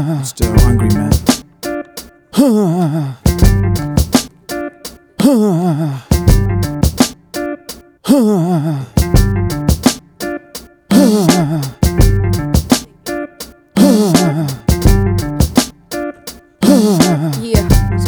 Still hungry, man. Yeah.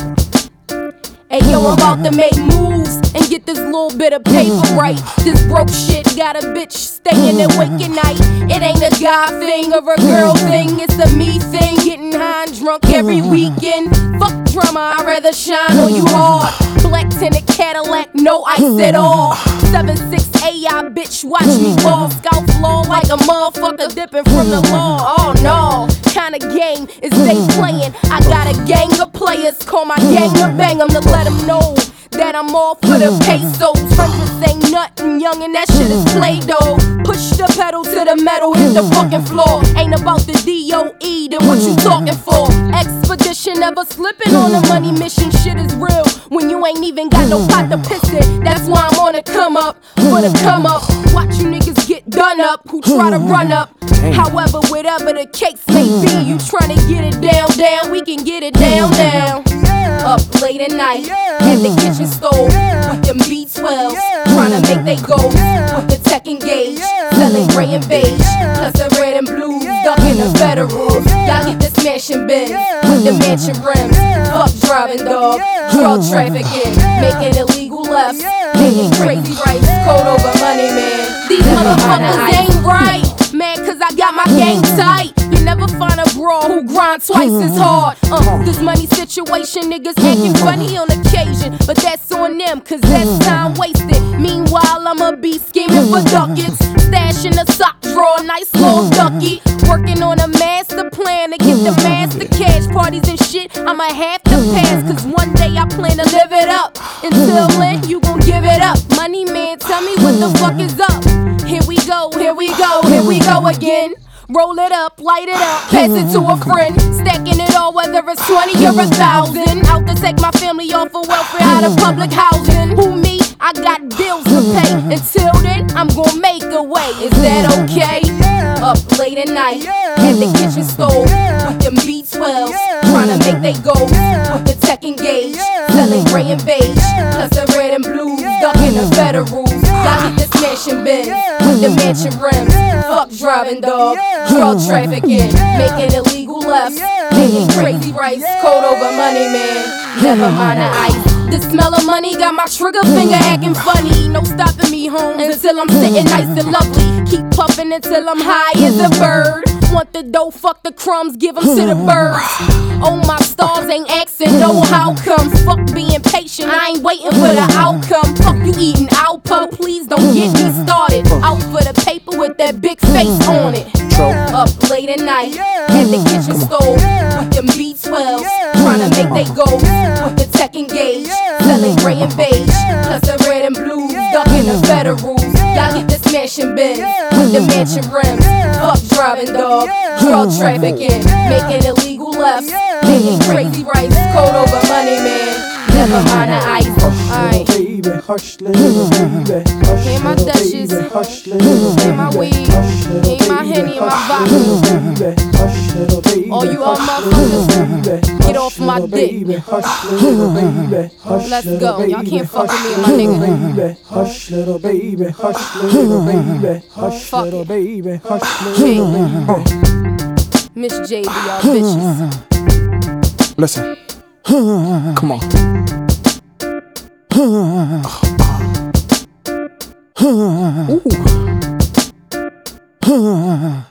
Hey yo, I'm about to make moves and get this little bit of paper right. This broke shit got a bitch staying awake at night. It ain't a guy thing or a girl thing, it's a me thing. Getting high and drunk every weekend. Fuck drama, I'd rather shine on you hard. Black tinted Cadillac, no ice at all. 7'6" AI, bitch, watch me ball. Scout floor like a motherfucker dipping from the law. Oh no, kinda game is they playing. I got a gang of players, call my gang a bang 'em to let them know that I'm all for the pesos. Hundreds ain't nothing, young, and that shit is Play-Doh. Push the pedal to the metal, hit the fucking floor. Ain't about the DOE, then what you talking for? Expedition, never slipping on a money mission. Shit is real when you ain't even got no pot to piss in. That's why I'm on the come up, for the come up. Watch you niggas get done up, who try to run up. However, whatever the case may be, you tryna get it down, we can get it down. Up late at night, at the kitchen stove, with them B12s, tryna make they go, with the tech engaged, selling gray and beige, plus the red and blues, ducking the federals. Y'all get this mansion Benz, with the mansion rims, fuck driving dog, drug trafficking, making illegal lefts, making crazy rights, code over money, man. These motherfuckers ain't right, man, cause I got my game tight. You never find a bra who grind twice as hard. This money situation, niggas acting funny on occasion, but that's on them, cause that's time wasted. Meanwhile, I'ma be scheming for ducats, stashing a sock drawer, nice little ducky. Working on a master plan to get the master cash parties and shit. I'ma have to pass, cause one day I plan to live it up. Until then, you gon' give it up. Money man, tell me what the fuck is up. Here we go, here we go, here we go again. Roll it up, light it up, pass it to a friend. Stacking it all, whether it's 20 or 1,000. Out to take my family off of welfare, out of public housing. Who me? I got bills to pay. Until then, I'm gon' make a way. Is that okay? Up late at night, at the kitchen stove, with them B12s, tryna make they go, with the tech engaged, selling gray and beige, plus the red and blues, ducking the federals. Y'all get this mansion Benz, with the mansion rims, fuck driving dog, drug trafficking, making illegal lefts, making crazy rights, code over money, man. Never mind the ice. The smell of money got my trigger finger acting funny. No stopping me home until I'm sitting nice and lovely. Keep puffing until I'm high as a bird. Want the dough, fuck the crumbs, give them to the birds. Oh, my stars ain't asking no how comes. Fuck being patient, I ain't waiting for the outcome. Fuck you eating Alpo, please don't get me started. Out for the paper with that big face on it. Up late at night, at the kitchen stove, with them B12s, tryna make they go, with the tech engaged, selling gray and beige, plus the red and blues, ducking the federals. Y'all get this mansion Benz, with the mansion rims, fuck driving dog, drug trafficking, making illegal lefts, making crazy rights, code over money, man. Never mind the ice. Alright. Hush, little baby. Hey, my Duchess. Hey, my weed. Hey, my Henny and my vodka. All you all motherfuckers, get off my dick. Let's go. Y'all can't fuck with me and my nigga. Hush, little baby. Hush, little baby. Hush, little baby. Hush, little baby. Miss JB, y'all bitches. Listen. Come on. Ooh.